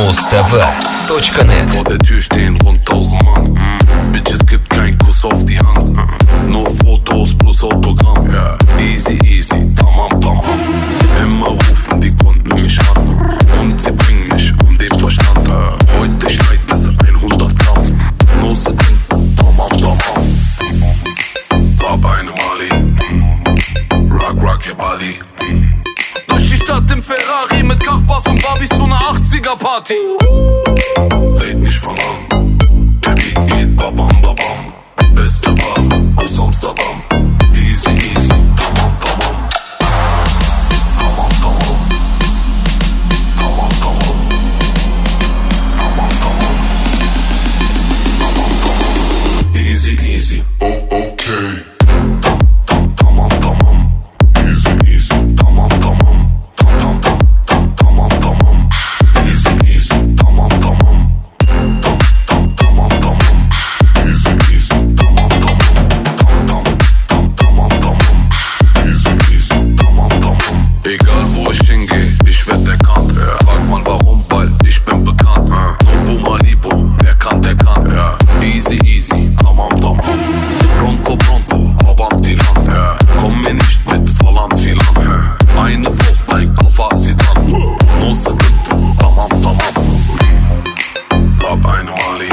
Mustv.net. Vor der Tür stehen rund 1000 Mann. Bitches gibt kein Kuss auf die Hand. Nur Fotos plus Autogramm. Easy, easy, tamam, tamam. Immer rufen die Kunden mich an. Und sie bringen mich um den Verstand. Heute schneit es 100 Gramm. Nur Sekunden, tamam, tamam. Gab eine Mali. Rock your body. Durch die Stadt im Ferrari mit Kachbass und Barbies zu einer 80er-Party. Red nicht von an, der Beat geht babam babam. Beste Ware aus Amsterdam. Easy, easy, tamam, tamam. Tamam, tamam. Tamam, tamam. Tamam, tamam. Tamam, tamam. Easy, easy. Oh, okay. Tamam, tamam. Easy, easy. Tamam, tamam. Tamam, tamam, tamam. Easy, easy. Tamam, tamam. Tamam, tamam. Easy, easy. Tamam, tamam. Tamam, tamam. Easy, easy. Tamam, tamam. Egal wo ich hingehe, ich werd erkannt. Frag mal warum, weil ich bin bekannt. No Malibu, wer kann, der kann. Easy, easy. Tamam, tamam. Pronto, pronto, avanti lang. Komm mir nicht mit Volland Filan. Eine Wurst bleibt auf Asidan. No Sekunden, tamam, tamam. Gab eine Mali.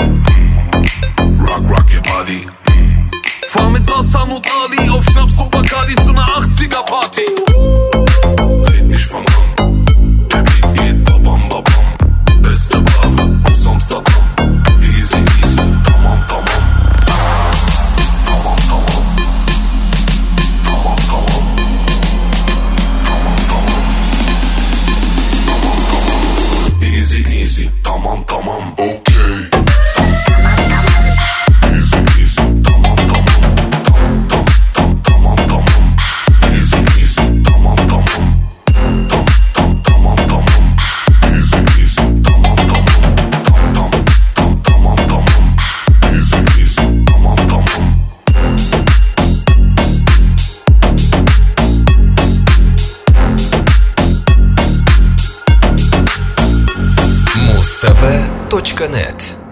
Rock your body. Fahr mit Hassan und Ali auf Schnaps und Bacardi zu einer 80er-Party. Red nicht von an, der Beat geht babam babam. Beste Ware aus Amsterdam. Easy, easy, tamam, tamam. Tamam, tamam. Tamam, tamam. Tamam, tamam. Tamam, tamam. Easy, easy, tamam, tamam. Okay. Easy, easy, tamam, tamam. Tamam, tamam. Easy, easy, tamam, tamam. Tamam, tamam. Easy, easy, tamam, tamam. Tamam, tamam. Easy, easy, tamam, tamam. Mustv.net.